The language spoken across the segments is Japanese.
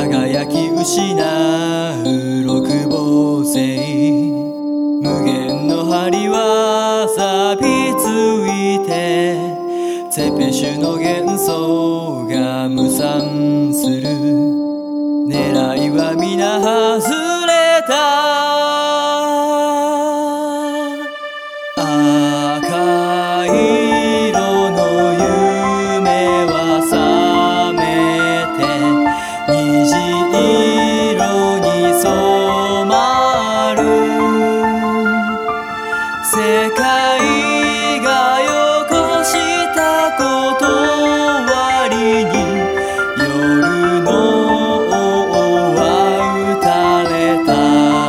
輝き失う六芒星、無限の針は錆びついて、ツェペシュの幻想が無賛する。狙いは皆外れた。赤い色の夢は覚めて、虹色に染まる。世界がよこした断りに、夜の王は打たれた。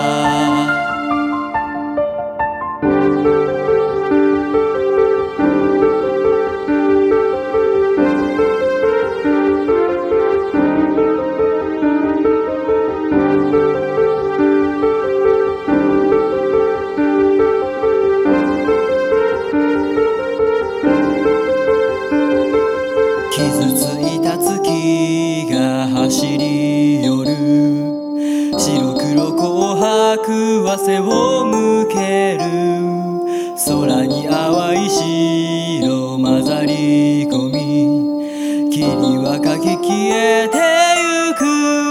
傷ついた月が走り寄る。白黒紅白汗を向ける。空に淡い白混ざり込み、霧はかき消えてゆく。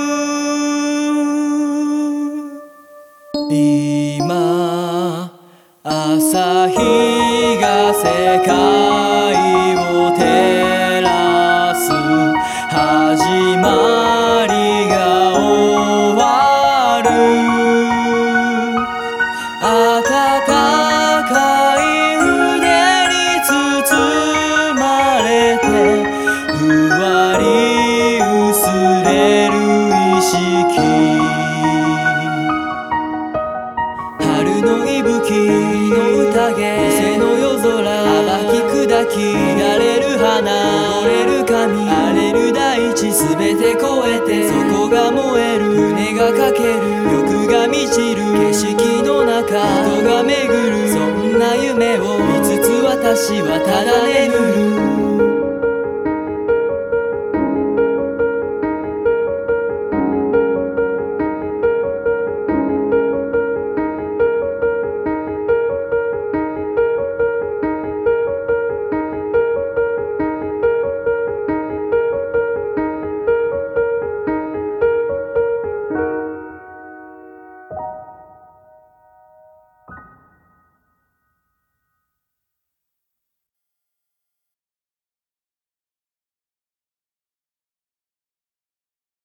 今朝日が世界を照らす。始まりが終わる。暖かい腕に包まれて、ふわり薄れる意識。春の息吹の宴、背の夜空暴き砕き、乱れる花折れる髪、荒れる大地すべて越えて、そこが燃える。船がかける欲が満ちる。景色の中人が巡る。そんな夢を見つつ私はただ眠る。